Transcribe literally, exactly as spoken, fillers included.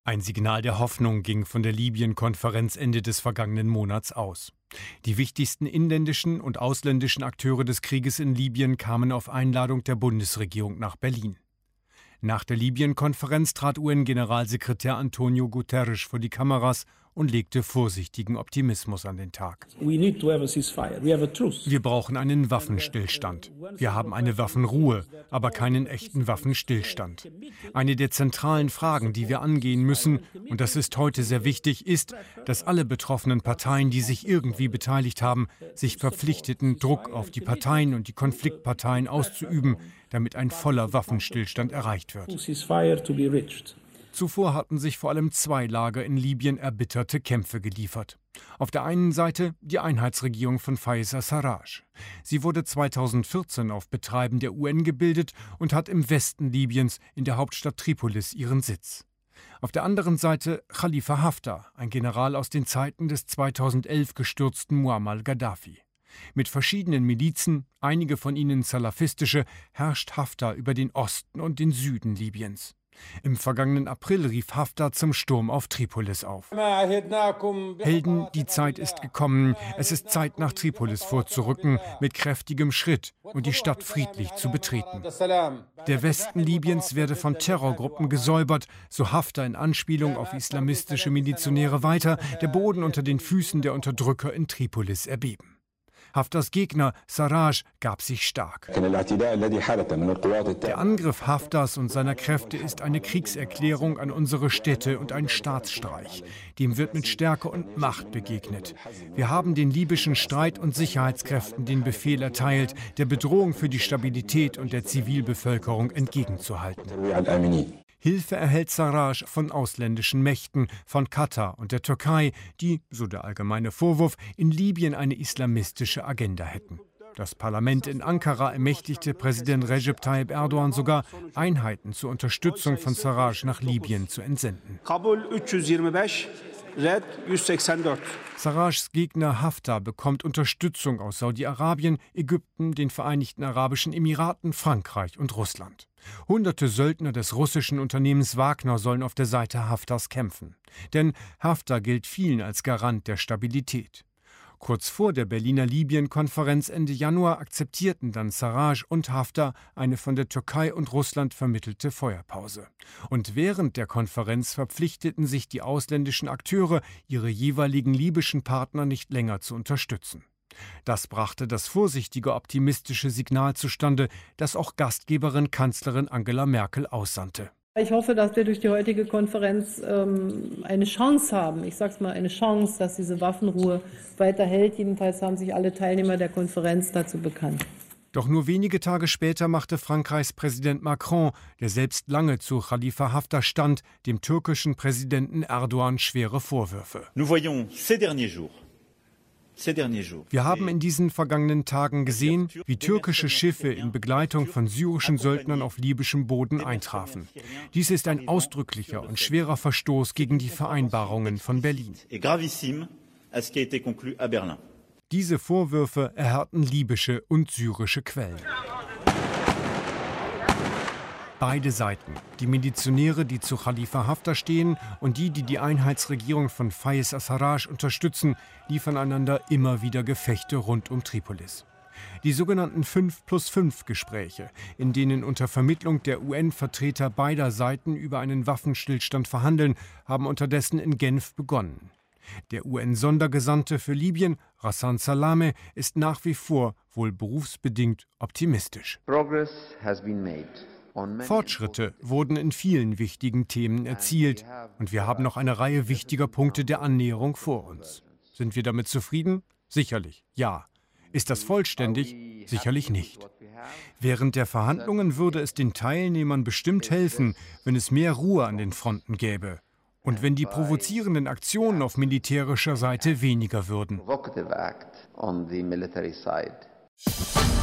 Ein Signal der Hoffnung ging von der Libyen-Konferenz Ende des vergangenen Monats aus. Die wichtigsten inländischen und ausländischen Akteure des Krieges in Libyen kamen auf Einladung der Bundesregierung nach Berlin. Nach der Libyen-Konferenz trat U N-Generalsekretär Antonio Guterres vor die Kameras und legte vorsichtigen Optimismus an den Tag. Wir brauchen einen Waffenstillstand. Wir haben eine Waffenruhe, aber keinen echten Waffenstillstand. Eine der zentralen Fragen, die wir angehen müssen, und das ist heute sehr wichtig, ist, dass alle betroffenen Parteien, die sich irgendwie beteiligt haben, sich verpflichteten, Druck auf die Parteien und die Konfliktparteien auszuüben, damit ein voller Waffenstillstand erreicht wird. Zuvor hatten sich vor allem zwei Lager in Libyen erbitterte Kämpfe geliefert. Auf der einen Seite die Einheitsregierung von Fayez al-Sarraj. Sie wurde zweitausendvierzehn auf Betreiben der U N gebildet und hat im Westen Libyens in der Hauptstadt Tripolis ihren Sitz. Auf der anderen Seite Khalifa Haftar, ein General aus den Zeiten des zweitausendelf gestürzten Muammar Gaddafi. Mit verschiedenen Milizen, einige von ihnen salafistische, herrscht Haftar über den Osten und den Süden Libyens. Im vergangenen April rief Haftar zum Sturm auf Tripolis auf. Helden, die Zeit ist gekommen. Es ist Zeit, nach Tripolis vorzurücken, mit kräftigem Schritt und die Stadt friedlich zu betreten. Der Westen Libyens werde von Terrorgruppen gesäubert, so Haftar in Anspielung auf islamistische Milizionäre weiter, der Boden unter den Füßen der Unterdrücker in Tripolis erbeben. Haftars Gegner, Sarraj, gab sich stark. Der Angriff Haftars und seiner Kräfte ist eine Kriegserklärung an unsere Städte und ein Staatsstreich. Dem wird mit Stärke und Macht begegnet. Wir haben den libyschen Streit- und Sicherheitskräften den Befehl erteilt, der Bedrohung für die Stabilität und der Zivilbevölkerung entgegenzuhalten. Hilfe erhält Sarraj von ausländischen Mächten, von Katar und der Türkei, die, so der allgemeine Vorwurf, in Libyen eine islamistische Agenda hätten. Das Parlament in Ankara ermächtigte Präsident Recep Tayyip Erdogan sogar, Einheiten zur Unterstützung von Sarraj nach Libyen zu entsenden. Sarrajs Gegner Haftar bekommt Unterstützung aus Saudi-Arabien, Ägypten, den Vereinigten Arabischen Emiraten, Frankreich und Russland. Hunderte Söldner des russischen Unternehmens Wagner sollen auf der Seite Haftars kämpfen. Denn Haftar gilt vielen als Garant der Stabilität. Kurz vor der Berliner Libyen-Konferenz Ende Januar akzeptierten dann Sarraj und Haftar eine von der Türkei und Russland vermittelte Feuerpause. Und während der Konferenz verpflichteten sich die ausländischen Akteure, ihre jeweiligen libyschen Partner nicht länger zu unterstützen. Das brachte das vorsichtige optimistische Signal zustande, das auch Gastgeberin Kanzlerin Angela Merkel aussandte. Ich hoffe, dass wir durch die heutige Konferenz ähm, eine Chance haben, ich sage es mal, eine Chance, dass diese Waffenruhe weiterhält. Jedenfalls haben sich alle Teilnehmer der Konferenz dazu bekannt. Doch nur wenige Tage später machte Frankreichs Präsident Macron, der selbst lange zu Khalifa Haftar stand, dem türkischen Präsidenten Erdogan schwere Vorwürfe. Nous voyons ces derniers jours Wir haben in diesen vergangenen Tagen gesehen, wie türkische Schiffe in Begleitung von syrischen Söldnern auf libyschem Boden eintrafen. Dies ist ein ausdrücklicher und schwerer Verstoß gegen die Vereinbarungen von Berlin. Diese Vorwürfe erhärten libysche und syrische Quellen. Beide Seiten, die Milizionäre, die zu Khalifa Haftar stehen, und die, die die Einheitsregierung von Fayez al-Sarraj unterstützen, liefern einander immer wieder Gefechte rund um Tripolis. Die sogenannten fünf plus fünf Gespräche, in denen unter Vermittlung der U N-Vertreter beider Seiten über einen Waffenstillstand verhandeln, haben unterdessen in Genf begonnen. Der U N-Sondergesandte für Libyen, Ghassan Salameh, ist nach wie vor, wohl berufsbedingt, optimistisch. Progress has been made. Fortschritte wurden in vielen wichtigen Themen erzielt und wir haben noch eine Reihe wichtiger Punkte der Annäherung vor uns. Sind wir damit zufrieden? Sicherlich, ja. Ist das vollständig? Sicherlich nicht. Während der Verhandlungen würde es den Teilnehmern bestimmt helfen, wenn es mehr Ruhe an den Fronten gäbe und wenn die provozierenden Aktionen auf militärischer Seite weniger würden.